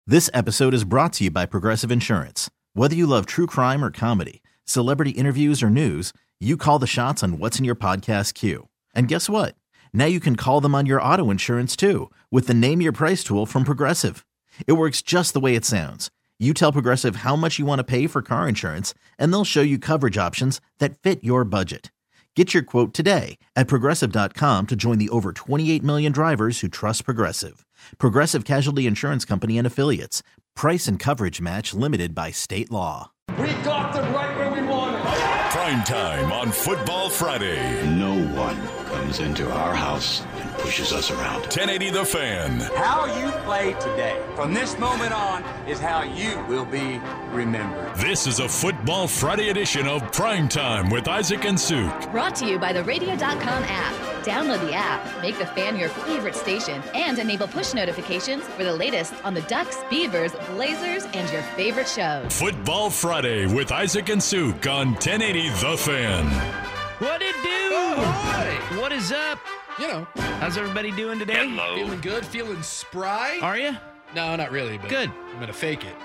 This episode is brought to you by Progressive Insurance. Whether you love true crime or comedy, celebrity interviews or news, you call the shots on what's in your podcast queue. And guess what? Now you can call them on your auto insurance too with the Name Your Price tool from Progressive. It works just the way it sounds. You tell Progressive how much you want to pay for car insurance, and they'll show you coverage options that fit your budget. Get your quote today at Progressive.com to join the over 28 million drivers who trust Progressive. Progressive Casualty Insurance Company and Affiliates. Price and coverage match limited by state law. We got them right where we want them. Prime time on Football Friday. No one comes into our house and pushes us around. 1080 The Fan. How you play today, from this moment on, is how you will be remembered. This is a Football Friday edition of Prime Time with Isaac and Suk. Brought to you by the Radio.com app. Download the app, make the Fan your favorite station, and enable push notifications for the latest on the Ducks, Beavers, Blazers, and your favorite shows. Football Friday with Isaac and Suk on 1080 The Fan. What it do? Oh, What is up? you know, How's everybody doing today? feeling good, feeling spry. Are you? No, not really, but Good. I'm going to fake it.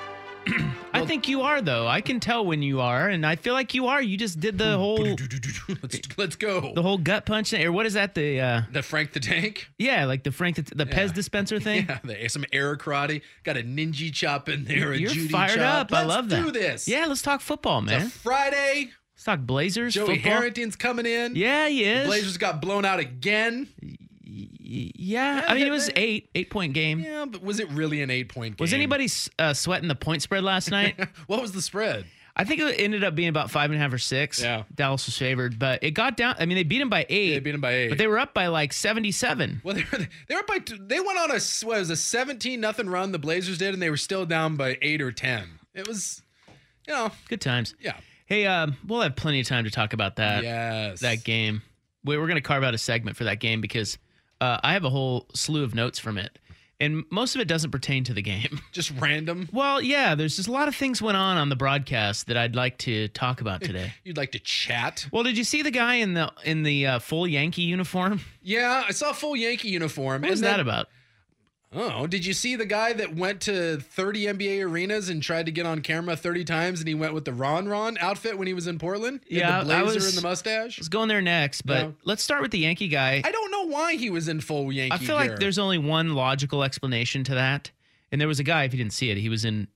I think you are, though. I can tell when you are, and I feel like you are. You just did the whole Let's go. the whole gut punch, or what is that? The Frank the Tank. yeah, like the Frank the Pez dispenser thing. Yeah, some air karate. Got a ninja chop in there, a You're Judy fired chop. up. I love that. Let's do this. Yeah, let's talk football, It's man. a Friday. Let's talk Blazers Joey football. Harrington's coming in. Yeah, he is. Blazers got blown out again. Yeah, I mean it was 8-point game. Yeah, but was it really an 8-point game? Was anybody sweating the point spread last night? What was the spread? I think it ended up being about 5.5 or 6. Yeah. Dallas was favored, but it got down. I mean, they beat him by 8. They beat him by 8. But they were up by like 77. Well, they were by they went on a 17-0 run. The Blazers did, and they were still down by 8 or 10. It was, Good times. yeah. Hey, we'll have plenty of time to talk about that. Yes. That game. We're going to carve out a segment for that game because I have a whole slew of notes from it, and most of it doesn't pertain to the game. Just random. Well, yeah, there's just a lot of things went on the broadcast that I'd like to talk about today. You'd like to chat? Well, did you see the guy in the full Yankee uniform? Yeah, I saw a full Yankee uniform. What was that about? Oh, did you see the guy that went to 30 NBA arenas and tried to get on camera 30 times, and he went with the Ron outfit when he was in Portland? He had the blazer and the mustache. I was going there next, but let's start with the Yankee guy. I don't know why he was in full Yankee I feel gear. like there's only one logical explanation to that. And there was a guy, if you didn't see it, he was in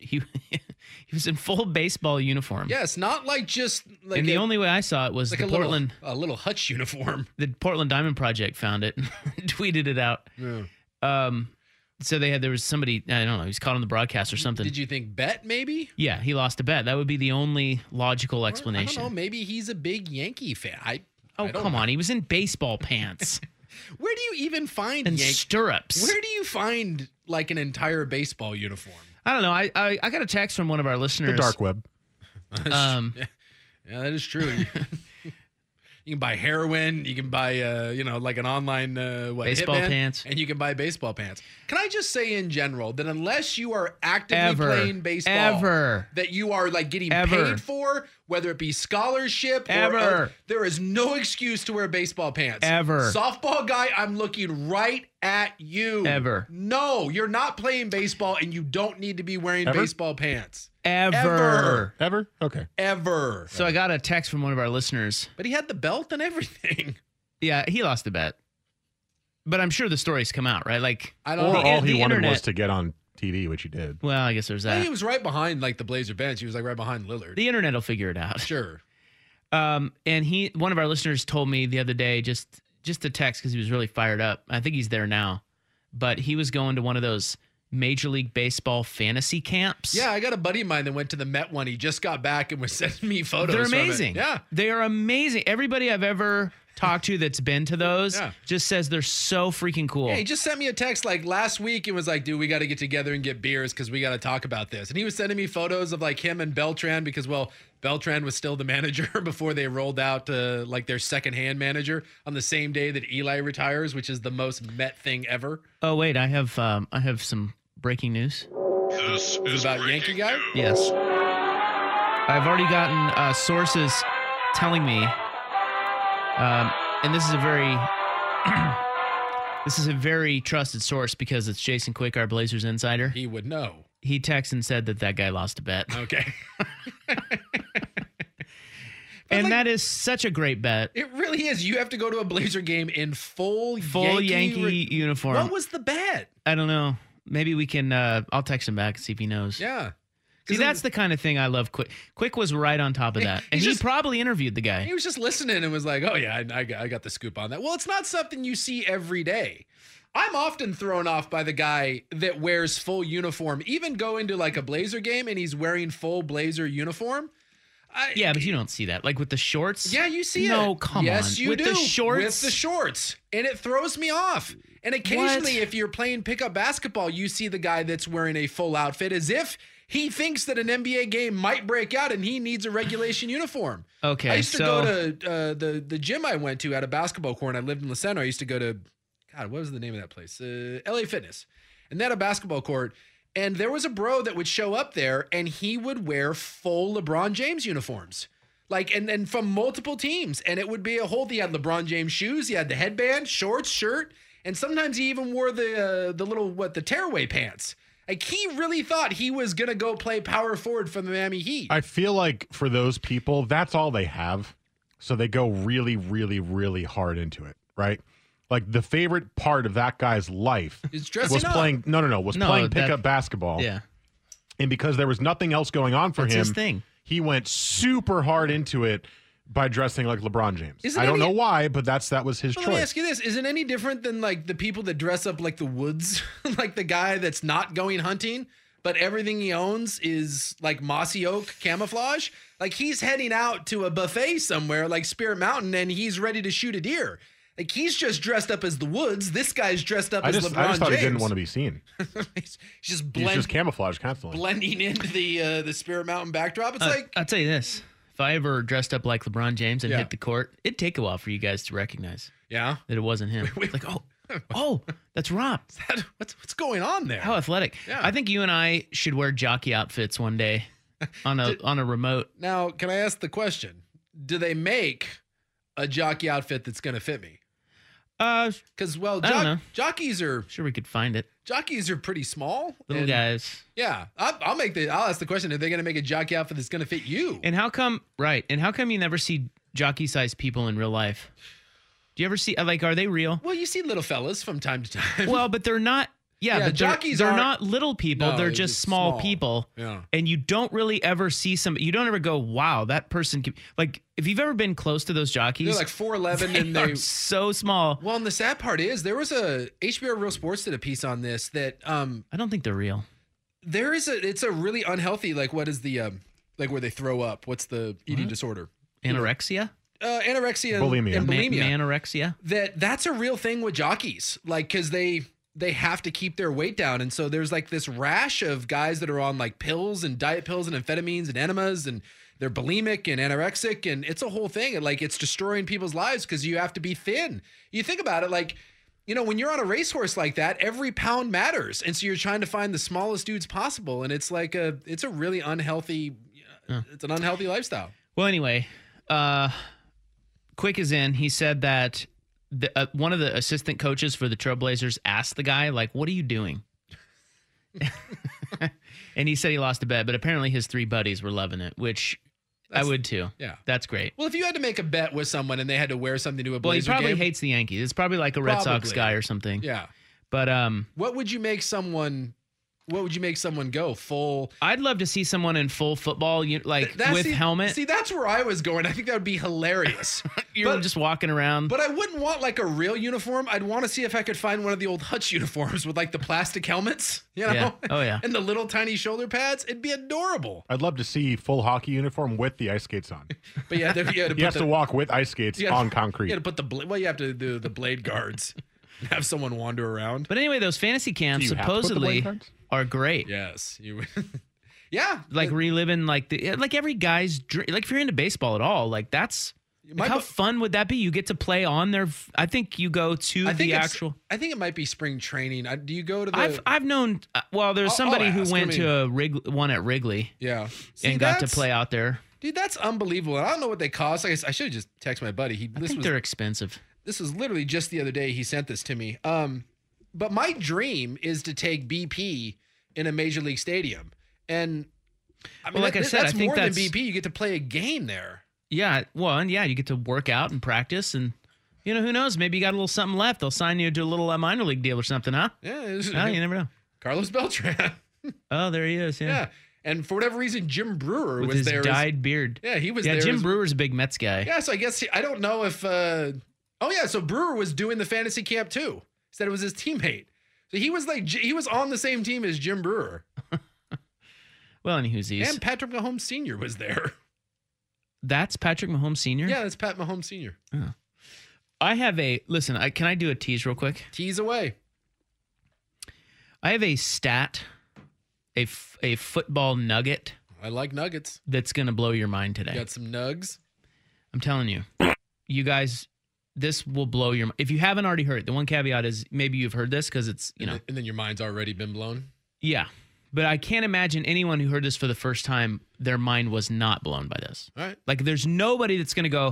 full baseball uniform. Yes, not like just like and the only way I saw it was like the Portland little Hutch uniform. The Portland Diamond Project found it and tweeted it out. Yeah. So there was somebody, I don't know, he was caught on the broadcast or something. Did you think bet maybe? Yeah, he lost a bet. That would be the only logical explanation. I don't know. Maybe he's a big Yankee fan. I don't come know. on. He was in baseball pants Where do you even find and stirrups. Where do you find like an entire baseball uniform? I don't know. I got a text from one of our listeners. The dark web. Yeah, that is true. You can buy heroin. You can buy, like an online baseball Hitman, pants, and you can buy baseball pants. Can I just say in general that unless you are actively playing baseball, that you are like getting paid for, whether it be scholarship, or there is no excuse to wear baseball pants. Ever. Softball guy, I'm looking right at you. Ever. No, you're not playing baseball, and you don't need to be wearing baseball pants. Ever. Okay. Ever. So I got a text from one of our listeners. But he had the belt and everything. Yeah, he lost the bet. But I'm sure the story's come out, right? Like, I don't Or know. all he wanted internet was to get on TV, which he did. Well, I guess there's I think that. he was right behind like the Blazer bench. He was like right behind Lillard. The internet will figure it out. Sure. And one of our listeners told me the other day, just a text because he was really fired up. I think he's there now. But he was going to one of those Major League Baseball fantasy camps. Yeah, I got a buddy of mine that went to the Met one. He just got back and was sending me photos. They're from it. amazing. Yeah. They are amazing. Everybody I've ever talked to that's been to those just says they're so freaking cool. Yeah, he just sent me a text like last week and was like, dude, we got to get together and get beers because we got to talk about this. And he was sending me photos of like him and Beltran because, well, Beltran was still the manager before they rolled out like their second-hand manager on the same day that Eli retires, which is the most Met thing ever. Oh, wait, I have some breaking news. This Is is about Yankee guy? Yes. I've already gotten sources telling me, and this is a very This is a very trusted source because it's Jason Quick, our Blazers insider. He would know. He texted and said that guy lost a bet. Okay. And that is such a great bet. It really is. You have to go to a Blazer game in full Yankee uniform. What was the bet? I don't know. Maybe we can, I'll text him back and see if he knows. Yeah. See, that's the kind of thing I love. Quick was right on top of that. And he probably interviewed the guy. He was just listening and was like, oh, yeah, I got the scoop on that. Well, it's not something you see every day. I'm often thrown off by the guy that wears full uniform, even going to like a Blazer game and he's wearing full Blazer uniform. Yeah, but you don't see that. Like with the shorts? Yeah, you see it. No, come on. Yes, you do. With the shorts? With the shorts. And it throws me off. And occasionally, if you're playing pickup basketball, you see the guy that's wearing a full outfit as if he thinks that an NBA game might break out and he needs a regulation uniform. Okay, I used to go to the gym I went to at a basketball court. And I lived in La Center. I used to go to, God, what was the name of that place? LA Fitness. And they had a basketball court. And there was a bro that would show up there and he would wear full LeBron James uniforms. Like, and from multiple teams. And it would be he had LeBron James shoes. He had the headband, shorts, shirt. And sometimes he even wore the little, the tearaway pants. Like, he really thought he was going to go play power forward for the Miami Heat. I feel like for those people, that's all they have. So they go really, really, really hard into it, right? Like, the favorite part of that guy's life was dressing up. Playing pickup basketball. Yeah. And because there was nothing else going on for him, his thing. He went super hard into it by dressing like LeBron James. I don't know why, but that was his choice. Let me ask you this. Is it any different than like the people that dress up like the Woods? Like the guy that's not going hunting, but everything he owns is like mossy oak camouflage? Like he's heading out to a buffet somewhere like Spirit Mountain and he's ready to shoot a deer. Like he's just dressed up as the Woods. This guy's dressed up as LeBron James. I just thought he didn't want to be seen. He's just camouflage constantly. Blending into the Spirit Mountain backdrop. It's like I'll tell you this. If I ever dressed up like LeBron James and hit the court, it'd take a while for you guys to recognize that it wasn't him. It's like, oh, that's Rob. What's going on there? How athletic. Yeah. I think you and I should wear jockey outfits one day on a remote. Now, can I ask the question? Do they make a jockey outfit that's going to fit me? Because I don't know. Jockeys are sure we could find it. Jockeys are pretty small, little guys. Yeah, I'll ask the question: are they going to make a jockey outfit that's going to fit you? And how come? Right? And how come you never see jockey-sized people in real life? Do you ever see are they real? Well, you see little fellas from time to time. Well, but they're not. Yeah, but they're not little people. No, they're just small people. Yeah. And you don't really ever see you don't ever go, wow, that person can, like, if you've ever been close to those jockeys. They're like 4'11", and they're so small. Well, and the sad part is there was HBO Real Sports did a piece on this that I don't think they're real. It's a really unhealthy, like, what is the like where they throw up? What's the eating disorder? Anorexia? Anorexia bulimia. And bulimia. Anorexia? That's a real thing with jockeys. Like, because they have to keep their weight down. And so there's like this rash of guys that are on like pills and diet pills and amphetamines and enemas, and they're bulimic and anorexic, and it's a whole thing. And like, it's destroying people's lives because you have to be thin. You think about it, like, you know, when you're on a racehorse like that, every pound matters. And so you're trying to find the smallest dudes possible. And it's like it's a really unhealthy, it's an unhealthy lifestyle. Well, anyway, Quick is in. He said that one of the assistant coaches for the Trailblazers asked the guy, like, what are you doing? And he said he lost a bet, but apparently his three buddies were loving it, which I would too. Yeah. That's great. Well, if you had to make a bet with someone and they had to wear something to a Blazer game. Well, he probably game, hates the Yankees. It's probably like a Red Sox guy or something. Yeah. But what would you make someone go full? I'd love to see someone in full football, with helmet. See, that's where I was going. I think that would be hilarious. You're just walking around. But I wouldn't want like a real uniform. I'd want to see if I could find one of the old Hutch uniforms with like the plastic helmets, you know? Yeah. Oh, yeah. And the little tiny shoulder pads. It'd be adorable. I'd love to see full hockey uniform with the ice skates on. But you have to walk with ice skates on concrete. You have to put you have to do the blade guards. Have someone wander around. But anyway, those fantasy camps supposedly are great. Yes, you. Yeah, like reliving like every guy's dream. Like if you're into baseball at all, like that's how fun would that be? You get to play on their. I think you go to the actual. I think it might be spring training. Do you go to the? I've known. Well, there's somebody who went to one at Wrigley. Yeah, and got to play out there. Dude, that's unbelievable. And I don't know what they cost. I should have just texted my buddy. I think they're expensive. this is literally just the other day he sent this to me. But my dream is to take BP in a major league stadium. And I mean, Well, like I said, that's I think more that's- than BP. You get to play a game there. Yeah, well, and yeah, you get to work out and practice, and who knows? Maybe you got a little something left. They'll sign you to a little minor league deal or something, huh? Yeah, Oh, you never know. Carlos Beltran. Oh, there he is. Yeah. Yeah, And for whatever reason, Jim Brewer with was his there. dyed beard. Yeah, he was Yeah, there. Jim as- Brewer's a big Mets guy. Yeah, so I guess I don't know if. So Brewer was doing the fantasy camp too. Said it was his teammate. So he was on the same team as Jim Brewer. Well, and who's these? And Patrick Mahomes Sr. was there. That's Patrick Mahomes Sr.? Yeah, that's Pat Mahomes Sr. I have listen, can I do a tease real quick? Tease away. I have a stat, a football nugget I like nuggets. that's going to blow your mind You today. got some nugs. I'm telling you. You guys, this will blow your mind. If you haven't already heard it, the one caveat is maybe you've heard this because it's, And then your mind's already been blown. yeah. But I can't imagine anyone who heard this for the first time, their mind was not blown by this. All right. Like, there's nobody that's going to go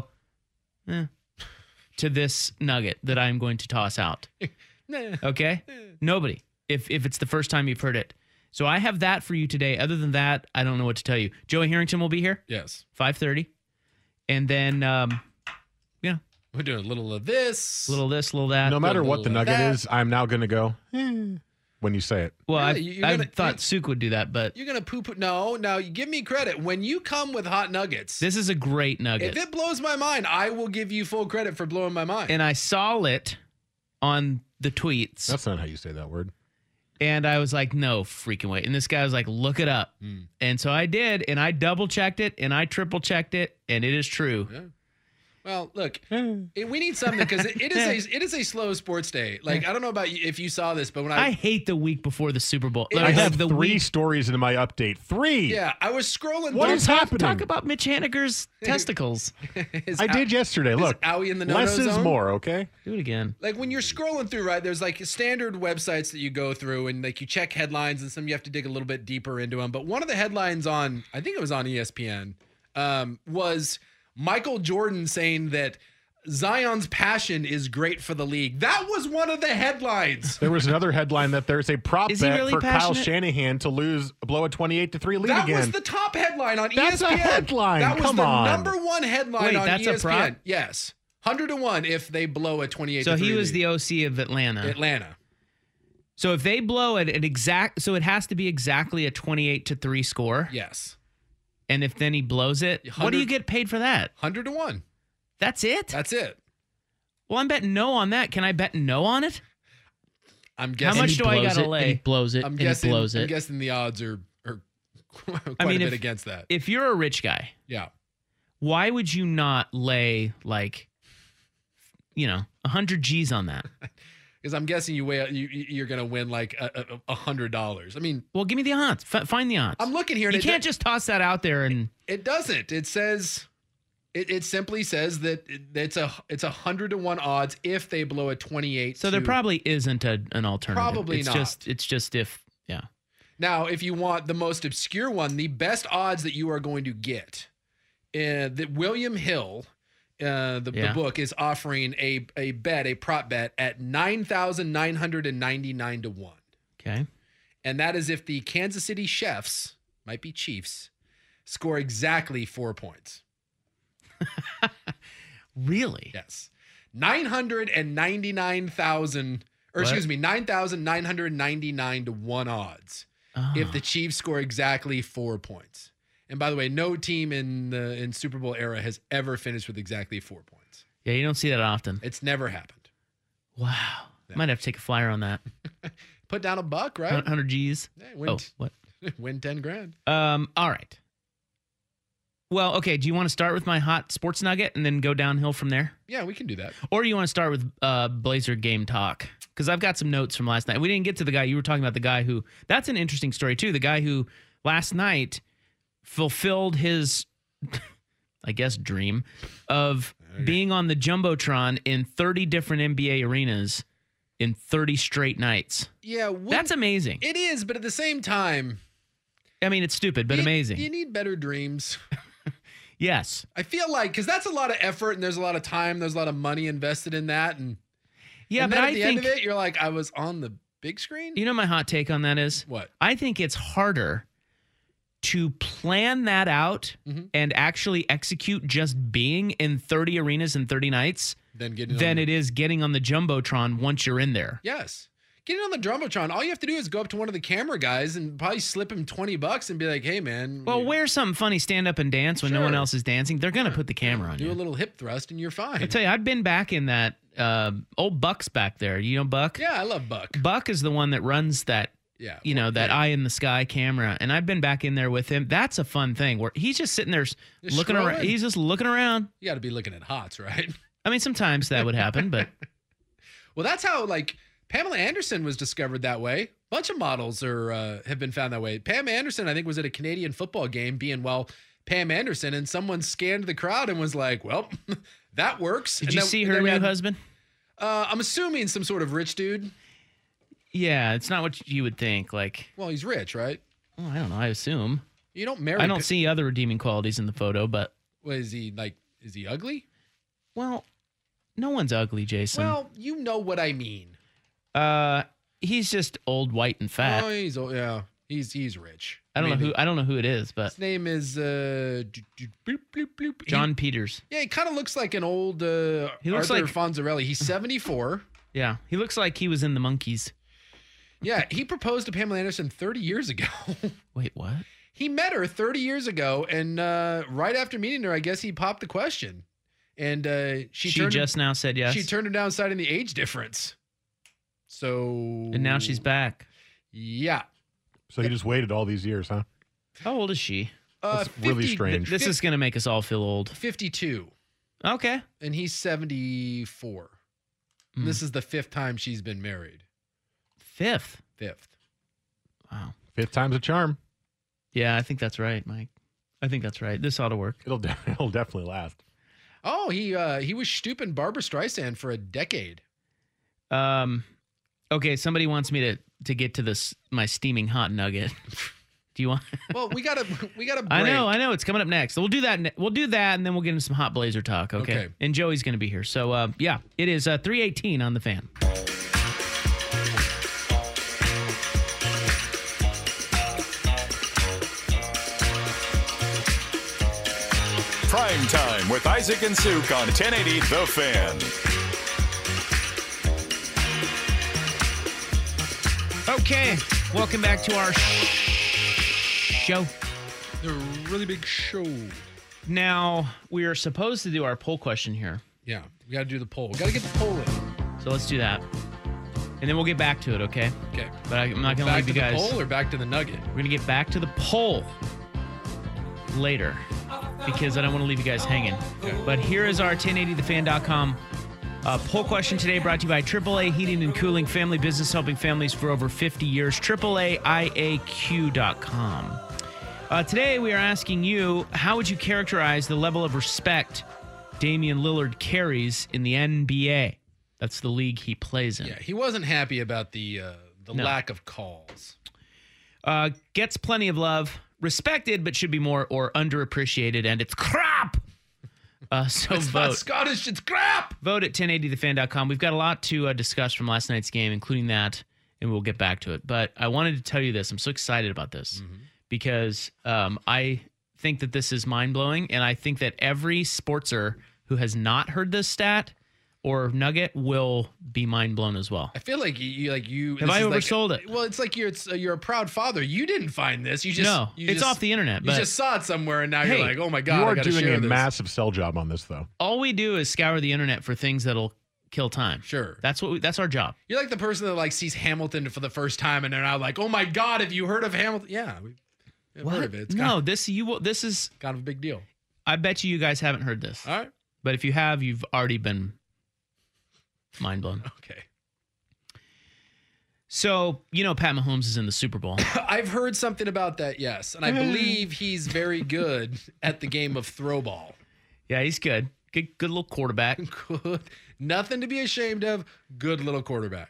to this nugget that I'm going to toss out. Nah. Okay? Nobody. If it's the first time you've heard it. So I have that for you today. Other than that, I don't know what to tell you. Joey Harrington will be here, Yes. 5:30. And then, We're doing a little of this. little this, little that. No matter what the like nugget that. is, I'm now going to go when you say it. Well, Yeah, I you're gonna- thought Suk would do that, but You're going to poo-poo. No, you give me credit. When you come with hot nuggets, this is a great nugget. if it blows my mind, I will give you full credit for blowing my mind. And I saw it on the tweets. That's not how you say that word. And I was like, no freaking way. And this guy was like, look it up. And so I did, and I double checked it, and I triple checked it, and it is true. Yeah. Well, look, we need something because it is a slow sports day. Like, I don't know about you, if you saw this, but when I hate the week before the Super Bowl. I I have the 3 week. stories in my update. 3. yeah, I was scrolling. What through is happening? Talk about Mitch Haniger's testicles. his I did yesterday. Look, Owie in the no-no less is zone? more, okay? Do it again. Like when you're scrolling through, right? There's like standard websites that you go through, and like you check headlines, and some you have to dig a little bit deeper into them. But one of the headlines on, I think it was on ESPN, was Michael Jordan saying that Zion's passion is great for the league. That was one of the headlines. There was another headline that there's a prop Is he bet really for Kyle passionate? Shanahan to blow a 28-3 lead That again. was the top headline on That's ESPN. a headline. That was Come the on. number one headline Wait, on that's a ESPN. prop? Yes. 100-1 if they blow a 28-3 So he was lead. the OC of Atlanta. Atlanta. So if they blow it so it has to be exactly a 28-3 score. Yes. And if then he blows it, what do you get paid for that? 100-1. That's it? That's it. Well, I'm betting no on that. Can I bet no on it? I'm How guessing. much he do I blows gotta it, and lay? he blows it, I'm and guessing. he blows I'm it. guessing the odds are quite I mean, a bit if- against that. If you're a rich guy, Yeah. why would you not lay like 100 G's on that? Because I'm guessing you're gonna win like $100. I mean, Well, give me the odds. Find the odds. I'm looking here, and You can't just toss that out there and It doesn't. It says. It simply says that it's 100-1 odds if they blow a 28. so there probably isn't an alternative. Probably it's not. It's just if Now, if you want the most obscure one, the best odds that you are going to get, that William Hill, the book, is offering a prop bet at 9,999 to 1. Okay. And that is if the Kansas City Chiefs, might be Chiefs, score exactly 4 points. Really? Yes. 999,000, or What? excuse me, 9,999 to 1 odds if the Chiefs score exactly 4 points. And by the way, no team in Super Bowl era has ever finished with exactly 4 points. Yeah, you don't see that often. It's never happened. Wow. Might have to take a flyer on that. Put down $1, right? 100 G's. Hey, win, Oh, what? win 10 grand. All right. Well, okay. Do you want to start with my hot sports nugget and then go downhill from there? Yeah, we can do that. Or you want to start with Blazer game talk? Because I've got some notes from last night. We didn't get to the guy. You were talking about the guy who, that's an interesting story too. The guy who last night fulfilled his, I guess, dream of being on the Jumbotron in 30 different NBA arenas in 30 straight nights. Yeah, That's amazing. It is, but at the same time, I mean, it's stupid, but amazing. You need better dreams. Yes. I feel like, because that's a lot of effort and there's a lot of time, there's a lot of money invested in that. And Yeah, but then at I the think end of it, you're like, I was on the big screen? you know my hot take on that is What? I think it's harder to plan that out and actually execute just being in 30 arenas and 30 nights than it is getting on the Jumbotron once you're in there. Yes. Getting on the Jumbotron, all you have to do is go up to one of the camera guys and probably slip him $20 and be like, hey, man. Well, wear something funny, stand up and dance when no one else is dancing. They're going to put the camera on do you. a little hip thrust and you're fine. I tell you, I've been back in that. Old Buck's back there. You know Buck? Yeah, I love Buck. Buck is the one that runs that, that eye in the sky camera. And I've been back in there with him. That's a fun thing where he's just sitting there looking around. He's just looking around. You got to be looking at hots, right? I mean, sometimes that would happen, but. Well, that's how, like, Pamela Anderson was discovered that way. A bunch of models have been found that way. Pam Anderson, I think, was at a Canadian football game being, Pam Anderson, and someone scanned the crowd and was like, well, that works. Did you see her new husband? I'm assuming some sort of rich dude. Yeah, it's not what you would think. Like, well, he's rich, right? Well, I don't know. I assume. You don't marry. I don't see other redeeming qualities in the photo, but. Well, is he ugly? Well, no one's ugly, Jason. Well, you know what I mean. He's just old, white, and fat. Oh, he's old. Yeah, he's rich. I don't know who it is, but his name is John Peters. Yeah, he kind of looks like an old he looks Arthur like Fonzarelli. He's 74. Yeah, he looks like he was in the Monkees. Yeah, he proposed to Pamela Anderson 30 years ago. Wait, what? He met her 30 years ago, and right after meeting her, I guess he popped the question, and she now said yes. She turned him down, citing the age difference. So and now she's back. Yeah. So he just waited all these years, huh? How old is she? That's really strange. This is going to make us all feel old. 52. Okay. And he's 74. And this is the 5th time she's been married. 5th? 5th. Wow. 5th time's a charm. Yeah, I think that's right, Mike. I think that's right. This ought to work. It'll definitely last. Oh, he was stooping Barbara Streisand for a decade. Okay, somebody wants me to get to my steaming hot nugget. Do you want? Well, we gotta break. I know. It's coming up next. So we'll do that, and then we'll get into some hot Blazer talk. Okay. And Joey's going to be here. So yeah, it is 3:18 on the Fan. Prime Time with Isaac and Suk on 1080 The Fan. Okay, welcome back to our show. The really big show. Now, we are supposed to do our poll question here. Yeah, we got to do the poll. We got to get the poll in. So let's do that. And then we'll get back to it, okay? Okay. But I'm not going to leave you guys. Back to the poll or back to the nugget? We're going to get back to the poll later because I don't want to leave you guys hanging. Okay. But here is our 1080thefan.com poll question today, brought to you by AAA Heating and Cooling, family business helping families for over 50 years. AAAIAQ.com. Today, we are asking you, how would you characterize the level of respect Damian Lillard carries in the NBA? That's the league he plays in. Yeah, he wasn't happy about the lack of calls. Gets plenty of love, respected, but should be more or underappreciated, and it's crap. So it's vote. Not Scottish, it's crap. Vote at 1080thefan.com. We've got a lot to discuss from last night's game, including that, and we'll get back to it. But I wanted to tell you this. I'm so excited about this because I think that this is mind-blowing, and I think that every sportser who has not heard this stat or nugget will be mind-blown as well. I feel like you Have I oversold it? Well, it's like you're a proud father. You didn't find this. It's off the internet. You just saw it somewhere, and now you're like, oh my God, you are I gotta doing share a this. massive sell job on this, though. All we do is scour the internet for things that'll kill time. Sure. That's our job. You're like the person that like sees Hamilton for the first time, and they're now like, oh my God, have you heard of Hamilton? Yeah, we've heard of it. This is kind of a big deal. I bet you guys haven't heard this. All right. But if you have, you've already been mind blown. Okay. So, Pat Mahomes is in the Super Bowl. I've heard something about that, yes. And I believe he's very good at the game of throw ball. Yeah, he's good. Good little quarterback. Good. Nothing to be ashamed of. Good little quarterback.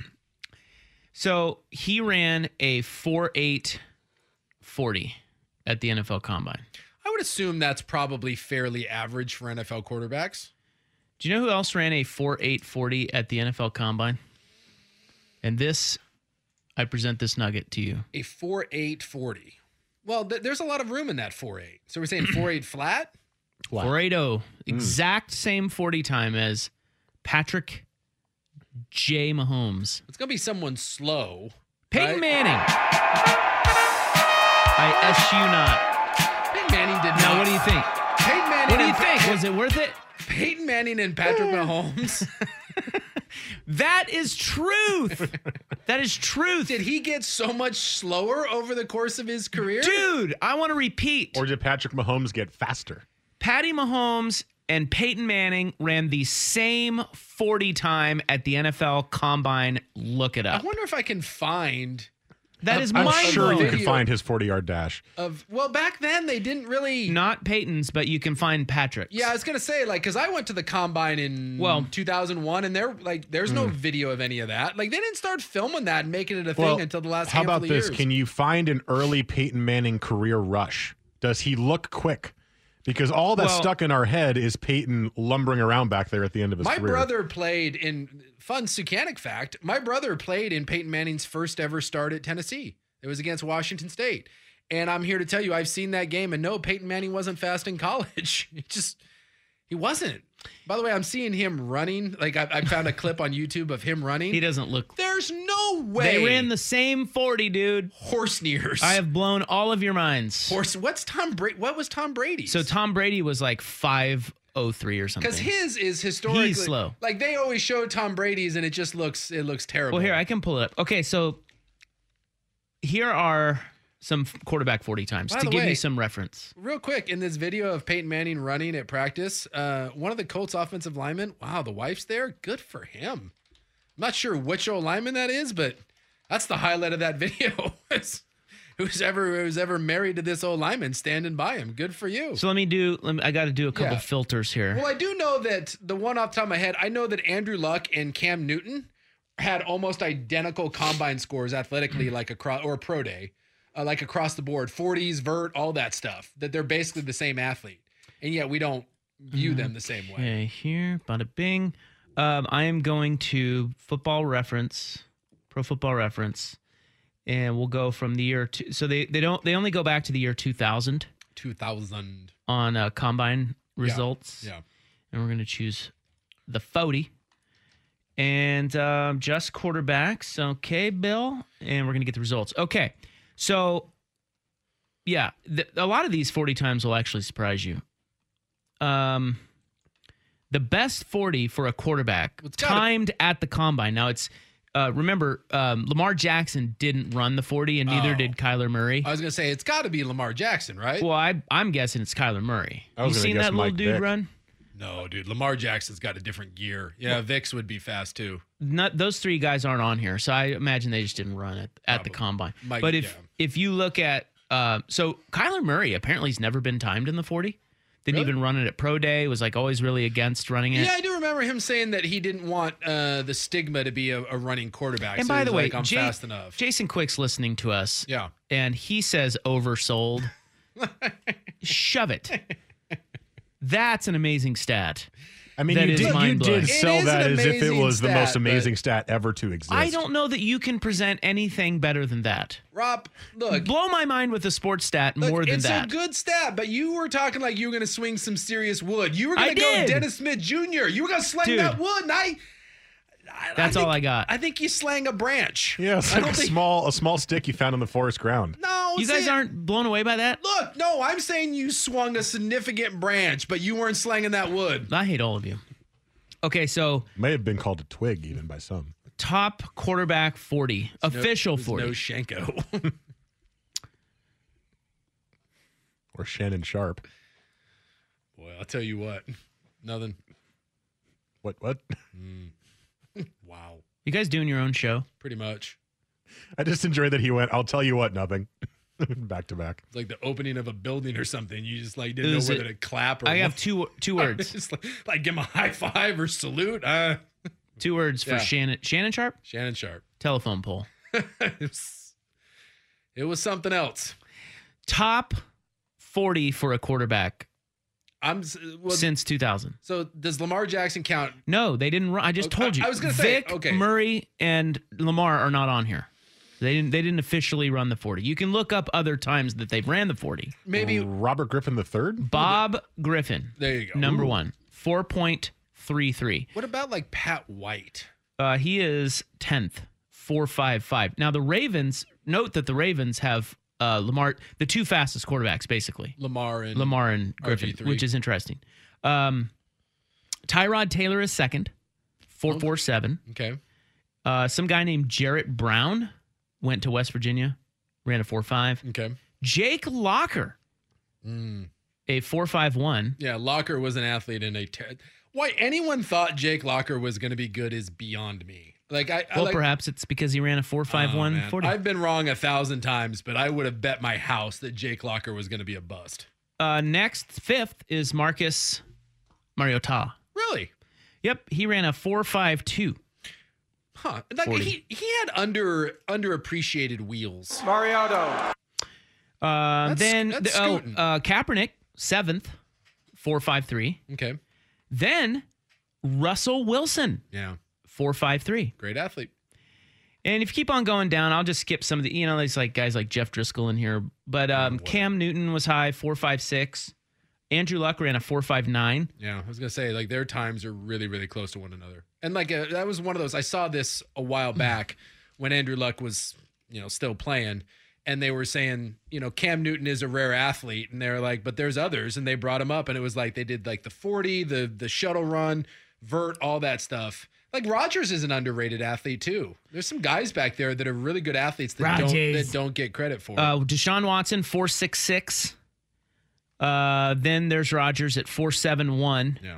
So he ran a 4.8 40 at the NFL Combine. I would assume that's probably fairly average for NFL quarterbacks. Do you know who else ran a 4.840 at the NFL Combine? And I present this nugget to you. A 4.840. Well, there's a lot of room in that 4.8. So we're saying 4.8 flat? 4.80. Exact same 40 time as Patrick J. Mahomes. It's going to be someone slow. Peyton right? Manning. I eschew not. Peyton Manning did not. Now, what do you think? Peyton Manning. What do you think? Was it worth it? Peyton Manning and Patrick Mahomes. That is truth. That is truth. Did he get so much slower over the course of his career? Dude, I want to repeat. Or did Patrick Mahomes get faster? Patty Mahomes and Peyton Manning ran the same 40 time at the NFL Combine. Look it I up. wonder if I can find That is I'm mind sure you blowing. can find his 40-yard dash. well, back then they didn't really. Not Peyton's, but you can find Patrick's. Yeah, I was gonna say because I went to the combine in 2001, and there's no video of any of that. Like they didn't start filming that and making it a thing until the last. How handful about of this? years. Can you find an early Peyton Manning career rush? Does he look quick? Because all that's stuck in our head is Peyton lumbering around back there at the end of his My career. brother played in fun Sucanic fact. My brother played in Peyton Manning's first ever start at Tennessee. It was against Washington State. And I'm here to tell you, I've seen that game, and no, Peyton Manning wasn't fast in college. He wasn't. By the way, I'm seeing him running. Like I found a clip on YouTube of him running. He doesn't look. There's no way. They ran the same 40, dude. Horse nears. I have blown all of your minds. What's Tom Brady? What was Tom Brady's? So Tom Brady was like 5.03 or something. Because his is historically He's slow. Like they always show Tom Brady's, and it looks terrible. Well, here I can pull it up. Okay, so here are some quarterback 40 times By to the give way, you some reference. Real quick, in this video of Peyton Manning running at practice, one of the Colts offensive linemen, wow, the wife's there. Good for him. I'm not sure which old lineman that is, but that's the highlight of that video. who's ever married to this old lineman standing by him. Good for you. So I got to do a couple filters here. Well, I do know that the one off the top of my head, I know that Andrew Luck and Cam Newton had almost identical combine scores athletically, like across or pro day. Like across the board, 40s, vert, all that stuff, that they're basically the same athlete. And yet we don't view them the same way. Okay, here, bada bing. I am going to Pro Football Reference, and we'll go from the year so they only go back to the year 2000. 2000 on combine results. Yeah. And we're going to choose the 40. And just quarterbacks. Okay, Bill. And we're going to get the results. Okay. So, yeah, a lot of these 40 times will actually surprise you. The best 40 for a quarterback timed at the combine. Now, it's remember, Lamar Jackson didn't run the 40, and neither did Kyler Murray. I was going to say, it's got to be Lamar Jackson, right? Well, I'm guessing it's Kyler Murray. I was You gonna seen guess that little Mike dude Vick. run? No, dude. Lamar Jackson's got a different gear. Yeah, Vicks would be fast, too. Those three guys aren't on here, so I imagine they just didn't run at the combine. But if you look at so Kyler Murray apparently has never been timed in the 40. Didn't even run it at pro day. Was like always really against running it. Yeah, I do remember him saying that he didn't want the stigma to be a running quarterback. And so by he's the way, like, I'm fast enough. Jason Quick's listening to us. Yeah. And he says oversold. Shove it. That's an amazing stat. I mean, That you is did mind-blowing. sell is that an as if it amazing was the most stat, amazing stat ever to exist. I don't know that you can present anything better than that. Rob, look. Blow my mind with a sports stat Look, more than it's that. a good stat, but you were talking like you were going to swing some serious wood. You were going I to go did. Dennis Smith Jr. You were going to slang Dude. that wood, and That's all I got. I think you slang a branch. Yeah, it's I like don't think- a small stick you found on the forest ground. No, You guys see, aren't blown away by that? Look, no, I'm saying you swung a significant branch, but you weren't slanging that wood. I hate all of you. Okay, so May have been called a twig even by some. top quarterback 40, official There's 40. No Shenko. Or Shannon Sharp. Boy, I'll tell you what. Nothing. What? Wow. You guys doing your own show? Pretty much. I just enjoy that he went, I'll tell you what, nothing. Back to back. It's like the opening of a building or something. You just like didn't know Is whether it- to clap or I have what. two words. Just like give him a high five or salute. 2 words for Yeah. Shannon Sharp? Shannon Sharp. Telephone pole. It was something else. Top 40 for a quarterback Well, since 2000. so does Lamar Jackson count? No, they didn't run. I just told you. I was gonna say, Vic, okay. Murray, and Lamar are not on here. They didn't officially run the 40. You can look up other times that they've ran the 40. Maybe Robert Griffin III? Bob Griffin. There you go. Number 1, 4.33. What about like Pat White? He is 10th, 4.55. Now the Ravens, note that the Ravens have Lamar, the two fastest quarterbacks, basically. Lamar and Griffin, RG3. which is interesting. Tyrod Taylor is second, 4.47. Okay. Some guy named Jarrett Brown went to West Virginia, ran a 4.5. Okay. Jake Locker, a 4.51. Yeah, Locker was an athlete in why anyone thought Jake Locker was going to be good is beyond me. Like Well, perhaps it's because he ran a 4.51 40. I've been wrong 1,000 times, but I would have bet my house that Jake Locker was going to be a bust. Next, fifth is Marcus Mariota. Really? Yep, he ran a 4.52. Huh. Like 40. he had underappreciated wheels. Then that's scooting. Kaepernick, 7th, 4.53. Okay. Then Russell Wilson, Yeah. 4.53. Great athlete. And if you keep on going down, I'll just skip some of the, there's like guys like Jeff Driscoll in here. But Cam Newton was high, 4.56. Andrew Luck ran a 4.59. Yeah, I was gonna say like their times are really, really close to one another. And like that was one of those. I saw this a while back when Andrew Luck was, still playing, and they were saying, Cam Newton is a rare athlete, and they were like, but there's others, and they brought him up, and it was like they did like the 40, the shuttle run, vert, all that stuff. Like Rodgers is an underrated athlete too. There's some guys back there that are really good athletes that don't get credit for it. Deshaun Watson, 4.66. Then there's Rodgers at 4.71. Yeah.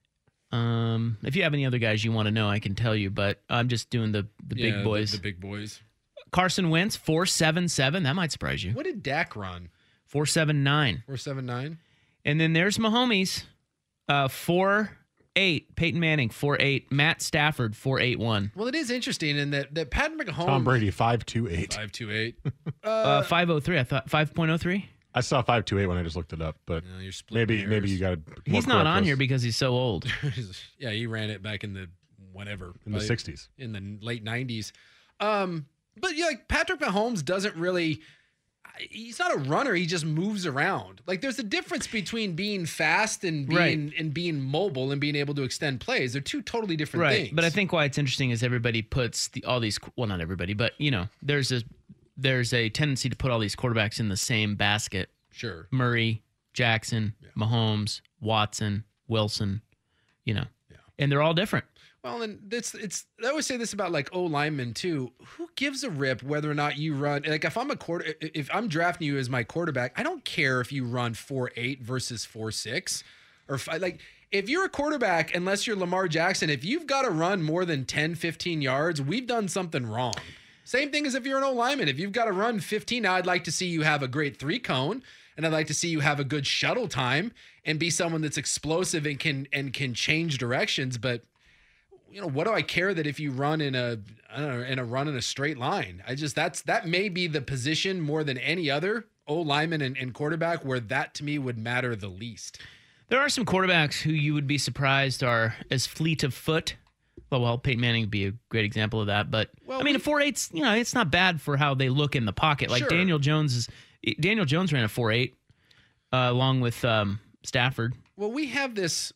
If you have any other guys you want to know, I can tell you, but I'm just doing the big boys. The big boys. Carson Wentz, 4.77. That might surprise you. What did Dak run? 4.79. 4.79. And then there's Mahomes, 4.8. Peyton Manning, 4.8. Matt Stafford, 4.81. Well, it is interesting in that Patrick Mahomes. Tom Brady, 5.28. 5.28. 5.03. I thought 5.03. I saw 5.28 when I just looked it up, but You're splitting maybe you got to. He's not on here because he's so old. Yeah, he ran it back in the whatever. In the 60s. In the late 90s. But yeah, like Patrick Mahomes doesn't really. He's not a runner. He just moves around. Like there's a difference between being fast and being mobile and being able to extend plays. They're two totally different things. But I think why it's interesting is everybody puts all these. Well, not everybody, but there's a tendency to put all these quarterbacks in the same basket. Sure. Murray, Jackson, Mahomes, Watson, Wilson, and they're all different. Well, and it's. I always say this about like O linemen too. Who gives a rip whether or not you run? Like if I'm drafting you as my quarterback, I don't care if you run 4.8 versus 4.6 or like if you're a quarterback, unless you're Lamar Jackson, if you've got to run more than 10, 15 yards, we've done something wrong. Same thing as if you're an O lineman. If you've got to run 15, now I'd like to see you have a great 3-cone, and I'd like to see you have a good shuttle time and be someone that's explosive and can change directions, but. What do I care that if you run in a straight line? That may be the position more than any other O lineman and quarterback where that to me would matter the least. There are some quarterbacks who you would be surprised are as fleet of foot. Well, Peyton Manning would be a great example of that. But a 4.8's, it's not bad for how they look in the pocket. Like sure. Daniel Jones ran a 4.8 along with Stafford. Well, we have this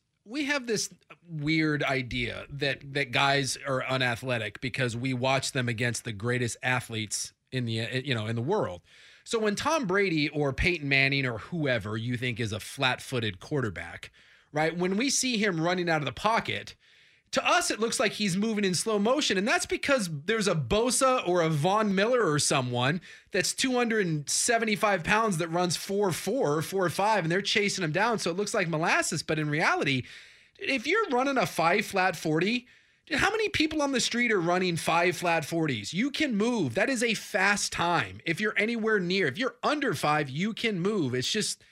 weird idea that guys are unathletic because we watch them against the greatest athletes in the world. So when Tom Brady or Peyton Manning or whoever you think is a flat-footed quarterback, right? When we see him running out of the pocket, to us it looks like he's moving in slow motion, and that's because there's a Bosa or a Von Miller or someone that's 275 pounds that runs 4.4 or 4.5, and they're chasing him down, so it looks like molasses. But in reality, if you're running a 5 flat 40, how many people on the street are running 5 flat 40s? You can move. That is a fast time. If you're anywhere near, if you're under 5, you can move. It's just,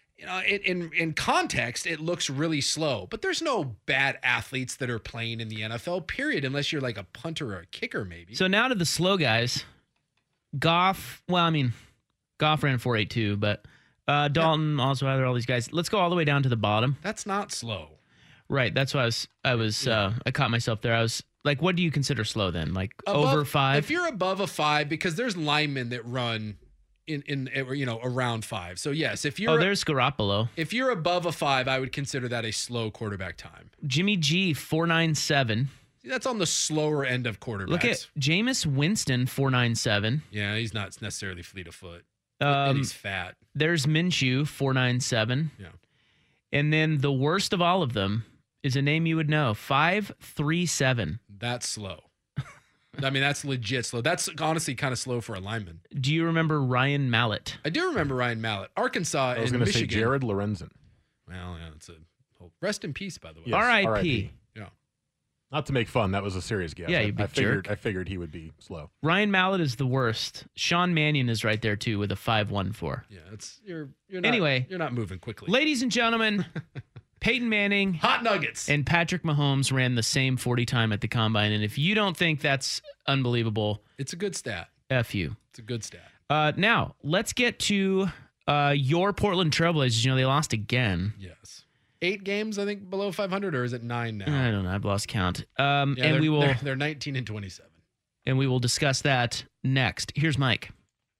in context, it looks really slow. But there's no bad athletes that are playing in the NFL, period, unless you're like a punter or a kicker, maybe. So now to the slow guys. Goff ran 4.82, but Dalton, Osweiler, all these guys. Let's go all the way down to the bottom. That's not slow. Right. That's why I caught myself there. I was like, what do you consider slow then? Like over 5? If you're above a 5, because there's linemen that run in around 5. So yes, if you're there's Garoppolo. If you're above a 5, I would consider that a slow quarterback time. Jimmy G 4.97. That's on the slower end of quarterbacks. Look at Jameis Winston 4.97. Yeah, he's not necessarily fleet of foot. And he's fat. There's Minshew 4.97. Yeah. And then the worst of all of them is a name you would know, 5.37. That's slow. I mean, that's legit slow. That's honestly kind of slow for a lineman. Do you remember Ryan Mallett? I do remember Ryan Mallett. Arkansas and Michigan. I was going to say Jared Lorenzen. Well, yeah, it's a whole rest in peace, by the way. Yes, R.I.P. Yeah. Not to make fun, that was a serious guess. Yeah, you big jerk. I figured he would be slow. Ryan Mallett is the worst. Sean Mannion is right there too with a 5.14. Yeah, you're not, anyway, you're not moving quickly. Ladies and gentlemen, Peyton Manning, hot nuggets, and Patrick Mahomes ran the same 40 time at the combine. And if you don't think that's unbelievable, it's a good stat. F you. It's a good stat. Now let's get to your Portland Trailblazers. You know they lost again. Yes. 8 games, I think, below 500, or is it 9 now? I don't know. I've lost count. And they're 19 and 27. And we will discuss that next. Here's Mike.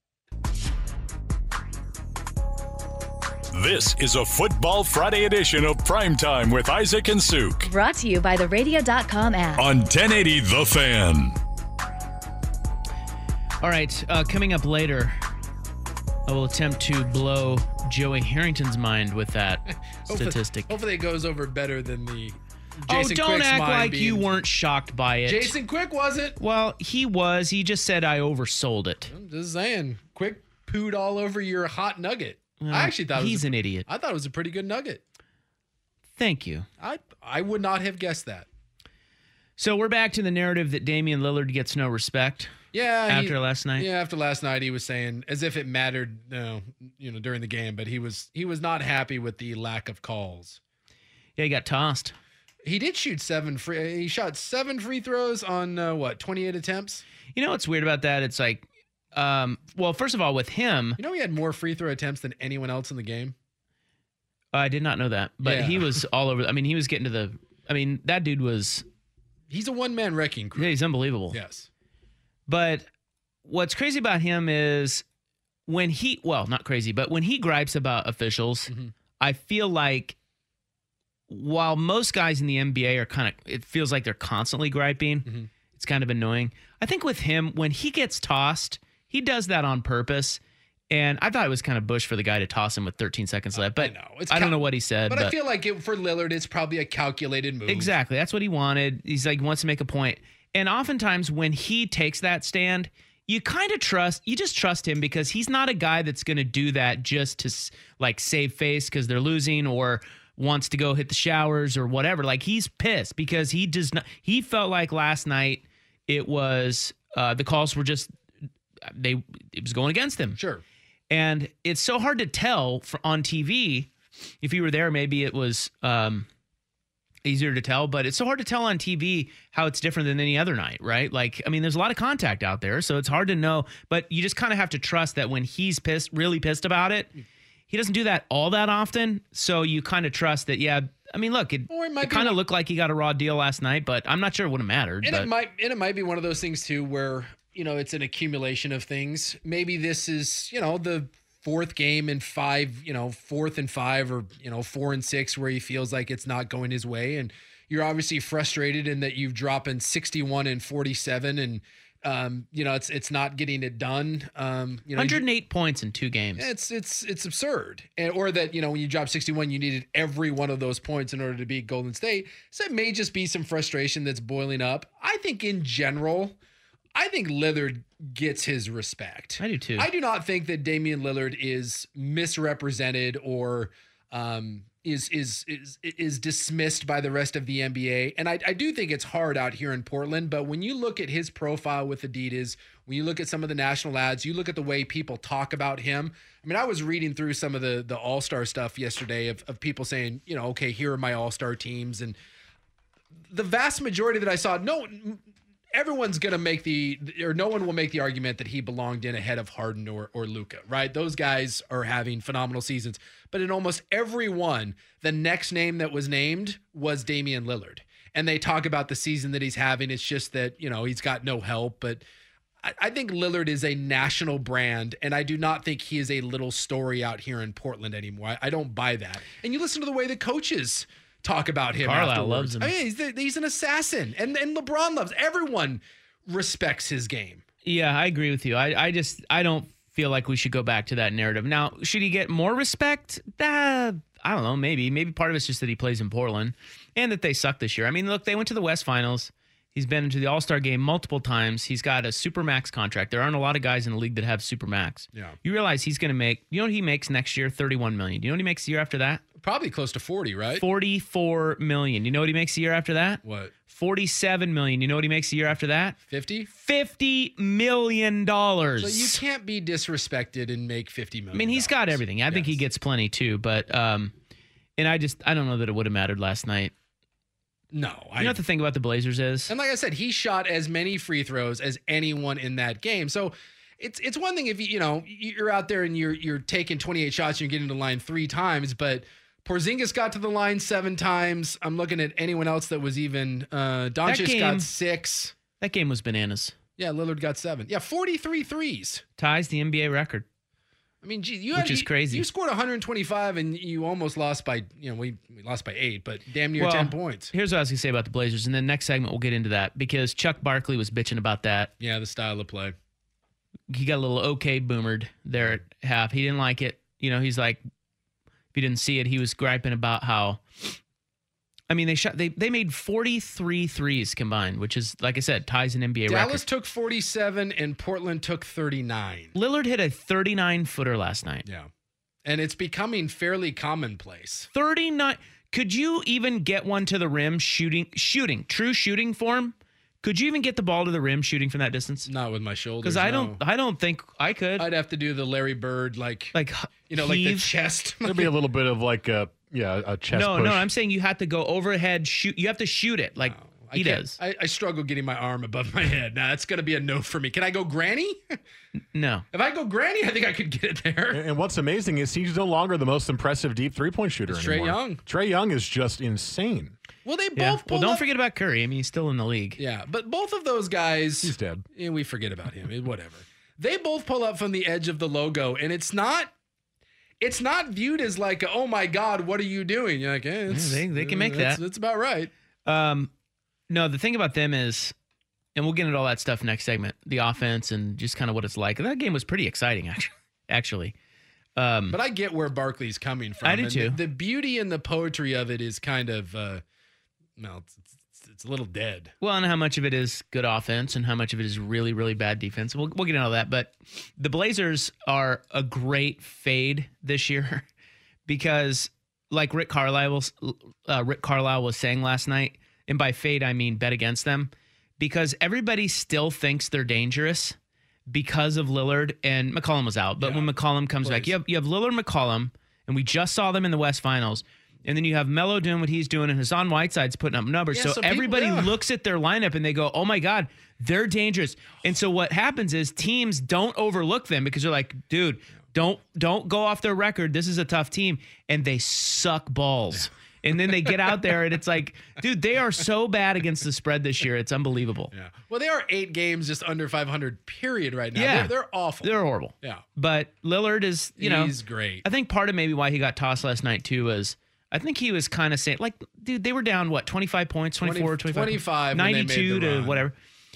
This is a Football Friday edition of Primetime with Isaac and Suk Brought to you by the Radio.com app. on 1080 The Fan. All right. Coming up later, I will attempt to blow Joey Harrington's mind with that statistic. Hopefully it goes over better than the Jason don't Quick's act mind like being, you weren't shocked by it. Jason Quick wasn't. Well, he was. He just said I oversold it. I'm just saying. Quick pooed all over your hot nugget. I actually thought he's an idiot. I thought it was a pretty good nugget. Thank you. I would not have guessed that. So we're back to the narrative that Damian Lillard gets no respect. Yeah. After last night. Yeah, after last night, he was saying as if it mattered, during the game, but he was not happy with the lack of calls. Yeah, he got tossed. He did shoot 7 free. He shot 7 free throws on 28 attempts. You know what's weird about that? It's like, well, first of all, with him, he had more free throw attempts than anyone else in the game. I did not know that, but Yeah. he was all over. I mean, he was getting to that dude was. He's a one-man wrecking crew. Yeah, he's unbelievable. Yes. But what's crazy about him is when not crazy, but when he gripes about officials, I feel like while most guys in the NBA are it feels like they're constantly griping. It's kind of annoying. I think with him, when he gets tossed, he does that on purpose. And I thought it was kind of Bush for the guy to toss him with 13 seconds left. But I don't know what he said. But I feel like for Lillard, it's probably a calculated move. Exactly. That's what he wanted. He's like, wants to make a point. And oftentimes when he takes that stand, you just trust him because he's not a guy that's going to do that just to like save face because they're losing or wants to go hit the showers or whatever. Like he's pissed because he felt like last night it was, the calls were just, it was going against him. Sure. And it's so hard to tell on TV. If you were there, maybe it was easier to tell, but it's so hard to tell on TV how it's different than any other night, right? Like, I mean, there's a lot of contact out there, so it's hard to know, but you just kind of have to trust that when he's really pissed about it, he doesn't do that all that often. So you kind of trust that, yeah, I mean, look, it kind of looked like he got a raw deal last night, but I'm not sure it would have mattered. And it might be one of those things too, where, it's an accumulation of things. Maybe this is, the 4th game in 5, 4th and 5 or, 4 and 6 where he feels like it's not going his way. And you're obviously frustrated in that you've dropped in 61 and 47 and, it's not getting it done. 108 points in 2 games. It's absurd. Or that, when you drop 61, you needed every one of those points in order to beat Golden State. So it may just be some frustration that's boiling up. I think in general, Lillard gets his respect. I do too. I do not think that Damian Lillard is misrepresented or is dismissed by the rest of the NBA. And I do think it's hard out here in Portland, but when you look at his profile with Adidas, when you look at some of the national ads, you look at the way people talk about him. I mean, I was reading through some of the All-Star stuff yesterday of people saying, okay, here are my All-Star teams. And the vast majority that I saw, everyone's going to no one will make the argument that he belonged in ahead of Harden or Luka, right? Those guys are having phenomenal seasons. But in almost every one, the next name that was named was Damian Lillard. And they talk about the season that he's having. It's just that, he's got no help. But I think Lillard is a national brand, and I do not think he is a little story out here in Portland anymore. I don't buy that. And you listen to the way the coaches talk about him. Carlisle loves him. I mean, he's an assassin, and LeBron loves. Everyone respects his game. Yeah, I agree with you. I don't feel like we should go back to that narrative. Now, should he get more respect? I don't know. Maybe part of it's just that he plays in Portland and that they suck this year. I mean, look, they went to the West Finals. He's been into the All-Star game multiple times. He's got a Supermax contract. There aren't a lot of guys in the league that have Supermax. Yeah. You realize he's going to make, what he makes next year? $31 million. Do you know what he makes the year after that? Probably close to 40, right? $44 million. You know what he makes the year after that? What? $47 million. You know what he makes the year after that? 50? $50 million. So you can't be disrespected and make $50 million. I mean, he's got everything. I think he gets plenty too, but and I don't know that it would have mattered last night. No. You know what the thing about the Blazers is? And like I said, he shot as many free throws as anyone in that game. So it's one thing if you're out there and you're taking 28 shots and you're getting to the line 3 times, but—Porzingis got to the line 7 times. I'm looking at anyone else that was even. Doncic got 6. That game was bananas. Yeah, Lillard got 7. Yeah, 43 threes. Ties the NBA record. I mean, gee, which is crazy. You scored 125 and you almost lost by, we lost by 8, but damn near 10 points. Here's what I was going to say about the Blazers, and then next segment we'll get into that because Chuck Barkley was bitching about that. Yeah, the style of play. He got a little boomered there at half. He didn't like it. He's like, if you didn't see it, he was griping about how, I mean, they made 43 threes combined, which is, like I said, ties an NBA record. Dallas took 47 and Portland took 39. Lillard hit a 39-footer last night. Yeah. And it's becoming fairly commonplace. 39. Could you even get one to the rim shooting, true shooting form? Could you even get the ball to the rim shooting from that distance? Not with my shoulders. Because I don't think I could. I'd have to do the Larry Bird, like the chest. There'd be a little bit of like a chest push. No, I'm saying you have to go overhead, shoot. You have to shoot it like he does. I struggle getting my arm above my head. Now that's going to be a no for me. Can I go granny? No. If I go granny, I think I could get it there. And what's amazing is he's no longer the most impressive deep three-point shooter anymore. Trae Young. Trae Young is just insane. Well, they both Well, don't forget about Curry. I mean, he's still in the league. Yeah, but both of those guys... He's dead. And we forget about him. Whatever. They both pull up from the edge of the logo, and it's not viewed as like, oh my God, what are you doing? You're like, they can make that. That's about right. No, the thing about them is, and we'll get into all that stuff next segment, the offense and just kind of what it's like. That game was pretty exciting, actually. But I get where Barkley's coming from. I do too. The beauty and the poetry of it is kind of, it's a little dead. Well, and how much of it is good offense and how much of it is really, really bad defense. We'll get into all that. But the Blazers are a great fade this year because, like Rick Carlisle was saying last night, and by fade I mean bet against them, because everybody still thinks they're dangerous because of Lillard, and McCollum was out. But when McCollum comes back, you have Lillard, McCollum, and we just saw them in the West Finals. And then you have Melo doing what he's doing, and Hassan Whiteside's putting up numbers. Yeah, so everybody looks at their lineup and they go, oh my God, they're dangerous. And so what happens is teams don't overlook them because they're like, dude, don't go off their record. This is a tough team. And they suck balls. And then they get out there and it's like, dude, they are so bad against the spread this year. It's unbelievable. Yeah. Well, they are 8 games just under 500 period right now. Yeah. They're awful. They're horrible. Yeah. But Lillard is, he's great. I think part of maybe why he got tossed last night too was I think he was kind of saying, like, dude, they were down, 25 points, 24, 25, 92 to whatever.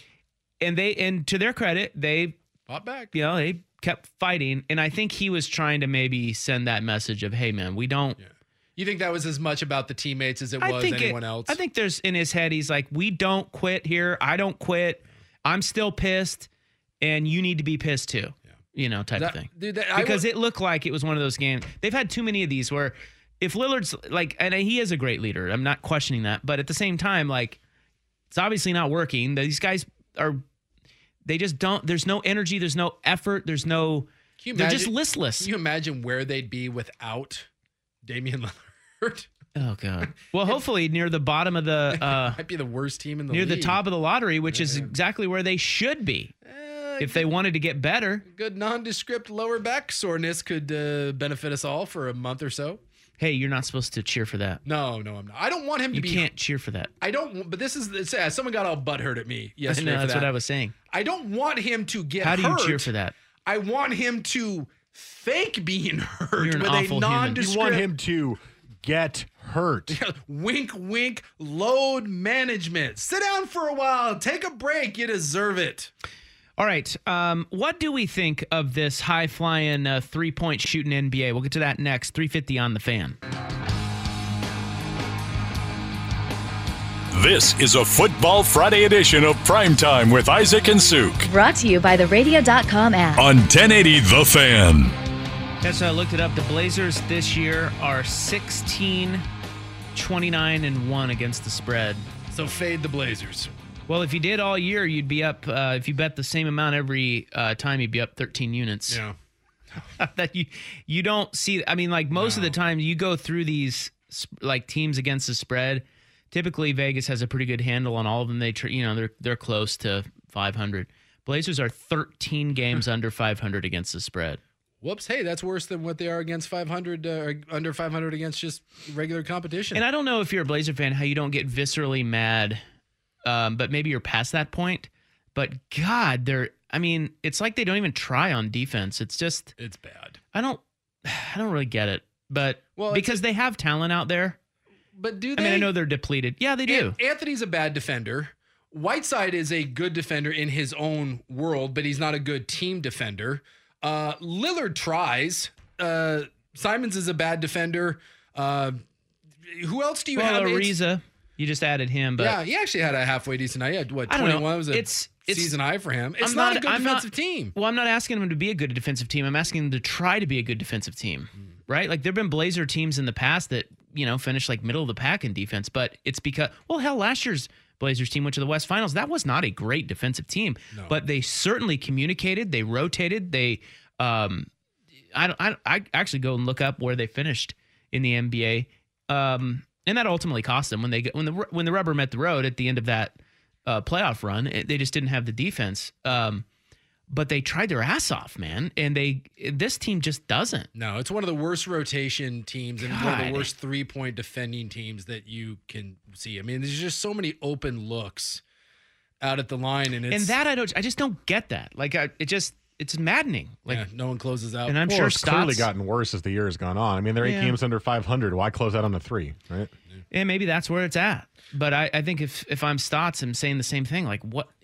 And to their credit, they fought back. They kept fighting. And I think he was trying to maybe send that message of, hey, man, we don't. Yeah. You think that was as much about the teammates as it was anyone else? I think there's in his head, he's like, we don't quit here. I don't quit. I'm still pissed. And you need to be pissed too. Yeah. Type of thing. Dude, because it looked like it was one of those games. They've had too many of these where if Lillard's like, and he is a great leader, I'm not questioning that, but at the same time, like, it's obviously not working. These guys they just don't, there's no energy, there's no effort, they're just listless. Can you imagine where they'd be without Damian Lillard? Oh, God. Well, hopefully near the bottom of the Might be the worst team in the near league. the top of the lottery, which is exactly where they should be if they wanted to get better. Good nondescript lower back soreness could benefit us all for a month or so. Hey, you're not supposed to cheer for that. No, I'm not. I don't want him to You be. can't cheer for that. I don't. But this is someone got all butthurt at me I yesterday. know, that's for that. what I was saying. I don't want him to get How do you hurt. cheer for that? I want him to fake being hurt You're an with awful a human. nondescript. You want him to get hurt. Wink, wink, load management. Sit down for a while. Take a break. You deserve it. All right. What do we think of this high-flying three-point shooting NBA? We'll get to that next. 350 on the Fan. This is a Football Friday edition of Primetime with Isaac and Suk Brought to you by the Radio.com app. on 1080 The Fan. Yes, I looked it up. The Blazers this year are 16, 29, and 1 against the spread. So fade the Blazers. Well, if you did all year, you'd be up. If you bet the same amount every time, you'd be up 13 units. Yeah. That you don't see. I mean, like most of the time, you go through these like teams against the spread. Typically, Vegas has a pretty good handle on all of them. They're close to 500. Blazers are 13 games under 500 against the spread. Whoops. Hey, that's worse than what they are against 500, or under 500 against just regular competition. And I don't know if you're a Blazer fan, how you don't get viscerally mad, but maybe you're past that point. But God, it's like they don't even try on defense. It's bad. I don't really get it. But because they have talent out there. But do they? I mean, I know they're depleted. Yeah, they do. Anthony's a bad defender. Whiteside is a good defender in his own world, but he's not a good team defender. Lillard tries. Simons is a bad defender. Who else do you have? Ariza, you just added him, but yeah, he actually had a halfway decent night. He had 21 was a season high for him. It's not a good defensive team. Well, I'm not asking him to be a good defensive team. I'm asking him to try to be a good defensive team, right? Like there've been Blazer teams in the past that finish like middle of the pack in defense, but it's because last year's Blazers team went to the West Finals. That was not a great defensive team, but they certainly communicated. They rotated. They, I actually go and look up where they finished in the NBA, and that ultimately cost them when the rubber met the road at the end of that playoff run. They just didn't have the defense, but they tried their ass off, man, and this team just doesn't. No, it's one of the worst rotation teams and one of the worst 3-point defending teams that you can see. I mean, there's just so many open looks out at the line, and I just don't get that. Like, it's maddening. Like, no one closes out. And I'm sure it's clearly gotten worse as the year has gone on. I mean, they're 8 games under 500. Why close out on a 3, right? And maybe that's where it's at. But I think if I'm Stotts, I'm saying the same thing. Like, what,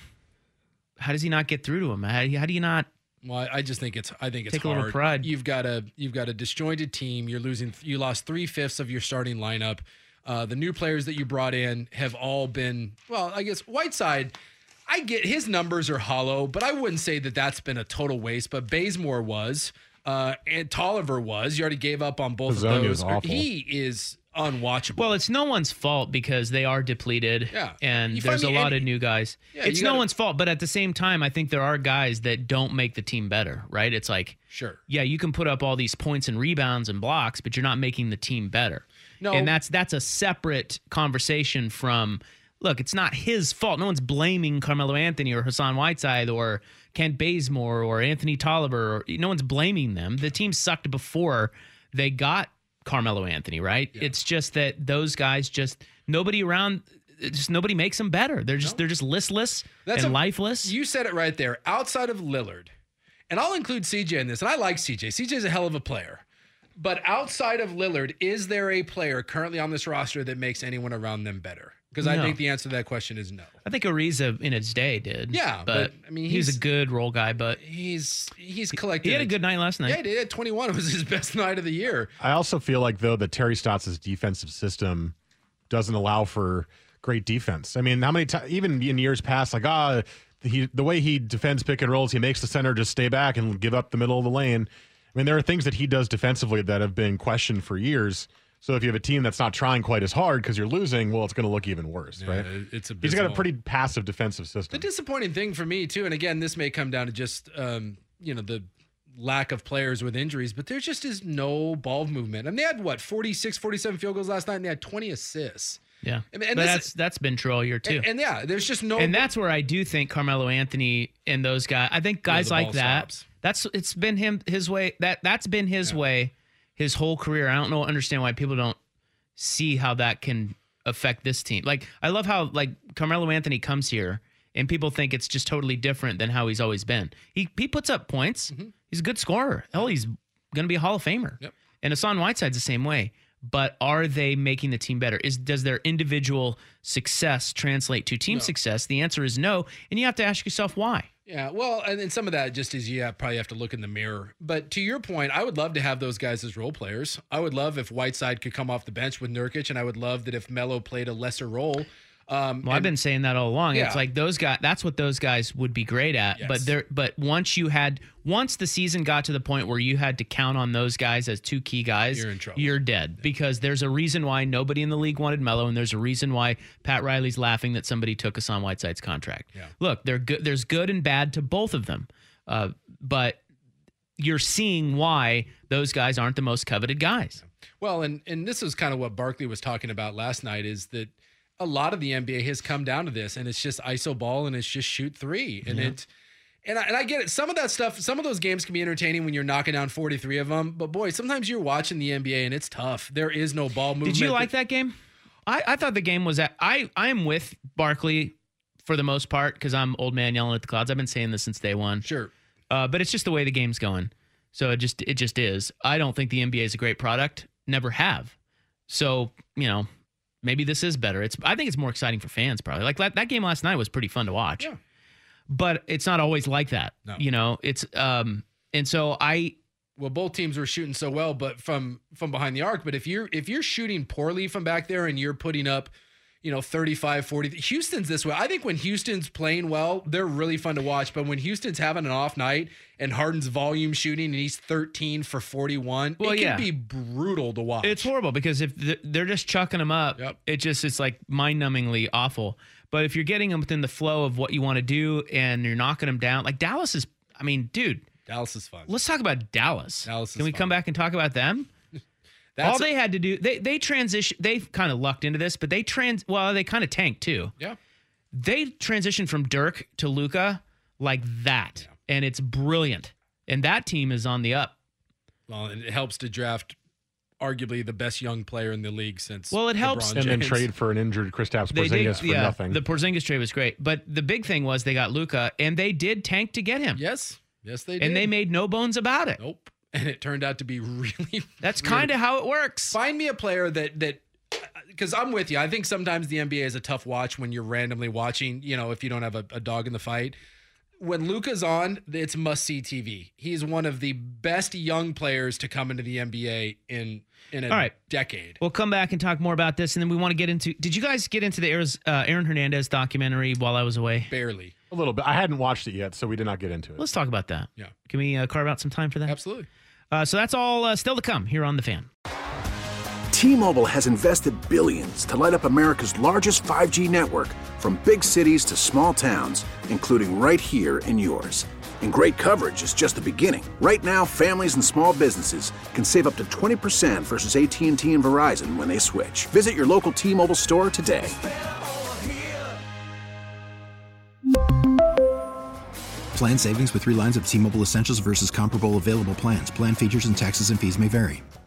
how does he not get through to him? How do you not? Well, I just think it's take hard. a little pride. You've got a disjointed team. You lost 3/5 of your starting lineup. The new players that you brought in have all been, well, I guess Whiteside, I get his numbers are hollow, but I wouldn't say that that's been a total waste. But Bazemore was, and Tolliver was. You already gave up on both of those. He is unwatchable. Well, it's no one's fault because they are depleted. Yeah. And there's a lot of new guys. Yeah, it's no one's fault, but at the same time, I think there are guys that don't make the team better, right? It's like, sure. Yeah, you can put up all these points and rebounds and blocks, but you're not making the team better. No. And that's a separate conversation from, look, it's not his fault. No one's blaming Carmelo Anthony or Hassan Whiteside or Kent Bazemore or Anthony Tolliver. No one's blaming them. The team sucked before they got Carmelo Anthony, right? Yeah. It's just that those guys nobody makes them better. They're just listless and lifeless. You said it right there. Outside of Lillard, and I'll include CJ in this, and I like CJ. CJ's a hell of a player. But outside of Lillard, is there a player currently on this roster that makes anyone around them better? Because I think the answer to that question is no. I think Ariza in his day did. Yeah, but I mean, he's a good role guy, but he's collected. He had a good night last night. Yeah, he did. 21. It was his best night of the year. I also feel like, though, that Terry Stotts' defensive system doesn't allow for great defense. I mean, how many times, even in years past, like, the way he defends pick and rolls, he makes the center just stay back and give up the middle of the lane. I mean, there are things that he does defensively that have been questioned for years. So if you have a team that's not trying quite as hard because you're losing, well, it's going to look even worse, right? He's got a pretty passive defensive system. The disappointing thing for me, too, and again, this may come down to just, the lack of players with injuries, but there just is no ball movement. And they had 46, 47 field goals last night, and they had 20 assists. Yeah, and but that's been true all year too. And yeah, there's just no. And that's where I do think Carmelo Anthony and those guys. I think guys like that. Stops. It's been his way. That's been his way his whole career. I don't understand why people don't see how that can affect this team. Like, I love how like Carmelo Anthony comes here and people think it's just totally different than how he's always been. He puts up points. Mm-hmm. He's a good scorer. Hell, he's going to be a Hall of Famer. Yep. And Hassan Whiteside's the same way. But are they making the team better? Does their individual success translate to team success? The answer is no. And you have to ask yourself why. Yeah, well, and then some of that just is probably have to look in the mirror. But to your point, I would love to have those guys as role players. I would love if Whiteside could come off the bench with Nurkic, and I would love that if Melo played a lesser role. I've been saying that all along. Yeah. It's like those guys. That's what those guys would be great at. Yes. But once the season got to the point where you had to count on those guys as two key guys, you're in trouble. You're dead because there's a reason why nobody in the league wanted Melo, and there's a reason why Pat Riley's laughing that somebody took Hassan Whiteside's contract. Yeah. Look, they're good. There's good and bad to both of them, but you're seeing why those guys aren't the most coveted guys. Well, and this is kind of what Barkley was talking about last night. Is that a lot of the NBA has come down to this, and it's just iso ball, and it's just shoot three, and I get it. Some of that stuff, some of those games can be entertaining when you're knocking down 43 of them. But boy, sometimes you're watching the NBA and it's tough. There is no ball movement. Did you like that game? I thought the game was I am with Barkley for the most part because I'm old man yelling at the clouds. I've been saying this since day one. Sure, but it's just the way the game's going. So it just is. I don't think the NBA is a great product. Never have. So maybe this is better. I think it's more exciting for fans, probably. Like that game last night was pretty fun to watch. Yeah. But it's not always like that. No. It's and so both teams were shooting so well, but from behind the arc. But if you're shooting poorly from back there and you're putting up, 35, 40, Houston's this way. I think when Houston's playing well, they're really fun to watch. But when Houston's having an off night and Harden's volume shooting and he's 13 for 41, it can be brutal to watch. It's horrible because if they're just chucking them up, it's like mind-numbingly awful. But if you're getting them within the flow of what you want to do and you're knocking them down, like Dallas is, Dallas is fun. Let's talk about Dallas. Can we come back and talk about them? All they had to do, they transition. They kind of lucked into this, but they kind of tanked too. Yeah, they transitioned from Dirk to Luka like that, and it's brilliant. And that team is on the up. Well, and it helps to draft arguably the best young player in the league since. Well, it helps, and then trade for an injured Kristaps Porzingis for nothing. The Porzingis trade was great, but the big thing was they got Luka, and they did tank to get him. Yes, they did, and they made no bones about it. Nope. And it turned out to be really. That's kind of how it works. Find me a player that because I'm with you. I think sometimes the NBA is a tough watch when you're randomly watching. If you don't have a dog in the fight. When Luka's on, it's must-see TV. He's one of the best young players to come into the NBA in a decade. We'll come back and talk more about this, and then we want to get into. Did you guys get into the Aaron Hernandez documentary while I was away? Barely. A little bit. I hadn't watched it yet, so we did not get into it. Let's talk about that. Yeah. Can we carve out some time for that? Absolutely. So that's all still to come here on The Fan. T-Mobile has invested billions to light up America's largest 5G network, from big cities to small towns, including right here in yours. And great coverage is just the beginning. Right now, families and small businesses can save up to 20% versus AT&T and Verizon when they switch. Visit your local T-Mobile store today. Plan savings with 3 lines of T-Mobile Essentials versus comparable available plans. Plan features and taxes and fees may vary.